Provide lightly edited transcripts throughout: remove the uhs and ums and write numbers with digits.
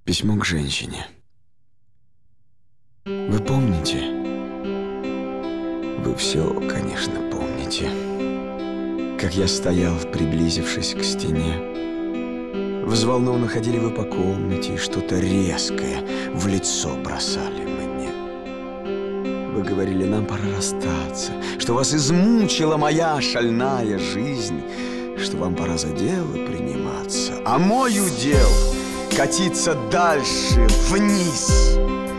Письмо к женщине. Вы помните? Вы все, конечно, помните. Как я стоял, приблизившись к стене. Взволнованно ходили вы по комнате, и что-то резкое в лицо бросали мне. Вы говорили, нам пора расстаться, что вас измучила моя шальная жизнь, что вам пора за дело приниматься, а мой удел — катиться дальше, вниз.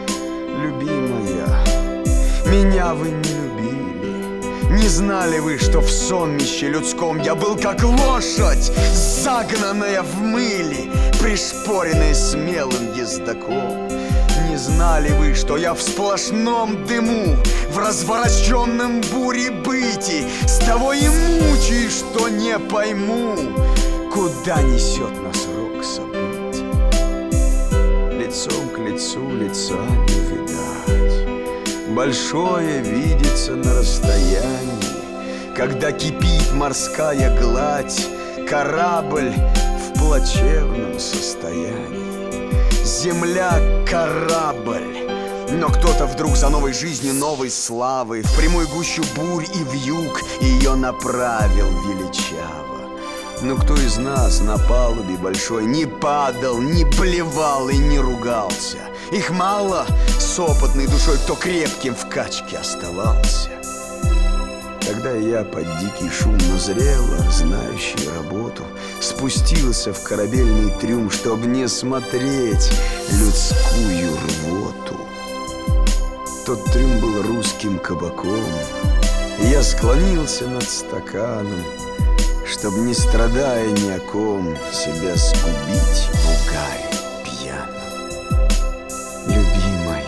Любимая, меня вы не любили. Не знали вы, что в сонмище людском я был как лошадь, загнанная в мыле, пришпоренная смелым ездаком. Не знали вы, что я в сплошном дыму, в развороченном буре быти, с того и мучаюсь, что не пойму, куда несет нас рок событий. Лицом к лицу лица не видать, большое видится на расстоянии, когда кипит морская гладь, корабль в плачевном состоянии. Земля — корабль, но кто-то вдруг за новой жизнью, новой славой в прямую гущу бурь и вьюг ее направил величаво. Но кто из нас на палубе большой не падал, не блевал и не ругался? Их мало с опытной душой, кто крепким в качке оставался. Тогда я под дикий шум, но зрело знающий работу, спустился в корабельный трюм, чтоб не смотреть людскую рвоту. Тот трюм был русским кабаком, и я склонился над стаканом, чтоб, не страдая ни о ком, себя сгубить в угаре пьяном. Любимая,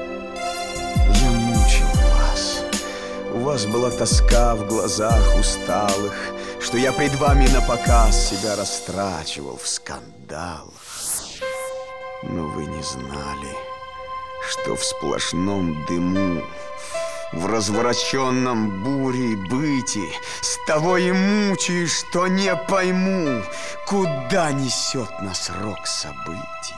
я мучил вас. У вас была тоска в глазах усталых, что я пред вами напоказ себя растрачивал в скандалах. Но вы не знали, что в сплошном дыму, в развороченном буре быти, с того и мучаюсь, что не пойму, куда несет нас рок событий.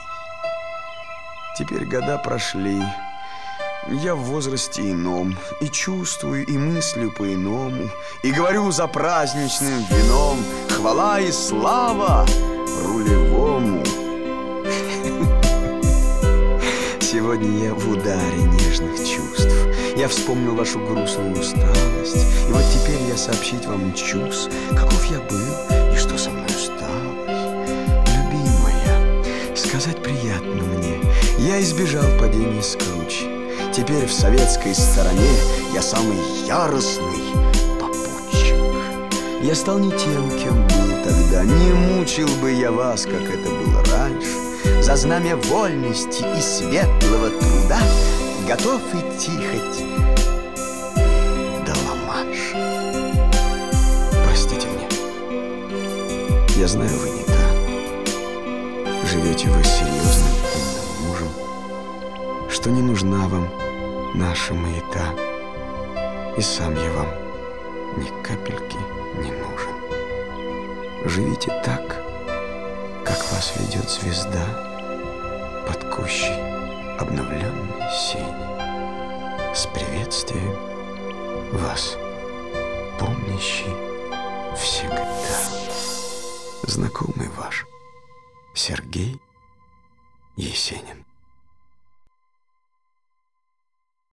Теперь года прошли, я в возрасте ином, и чувствую, и мыслю по-иному, и говорю за праздничным вином: хвала и слава рулевому. Сегодня я в ударе нежных чувств. Я вспомнил вашу грустную усталость, и вот теперь я сообщить вам чувств, каков я был и что со мной сталось. Любимая, сказать приятно мне, я избежал падения с кручи. Теперь в советской стороне я самый яростный попутчик. Я стал не тем, кем был тогда, не мучил бы я вас, как это было раньше. За знамя вольности и светлого труда готов идти хоть до Ла-Манша. Простите мне, я знаю, вы не та. Живете вы серьезным умным мужем, что не нужна вам наша маята, и сам я вам ни капельки не нужен. Живите так, как вас ведет звезда под кущей обновленной сени. С приветствием вас, помнящий всегда, знакомый ваш Сергей Есенин.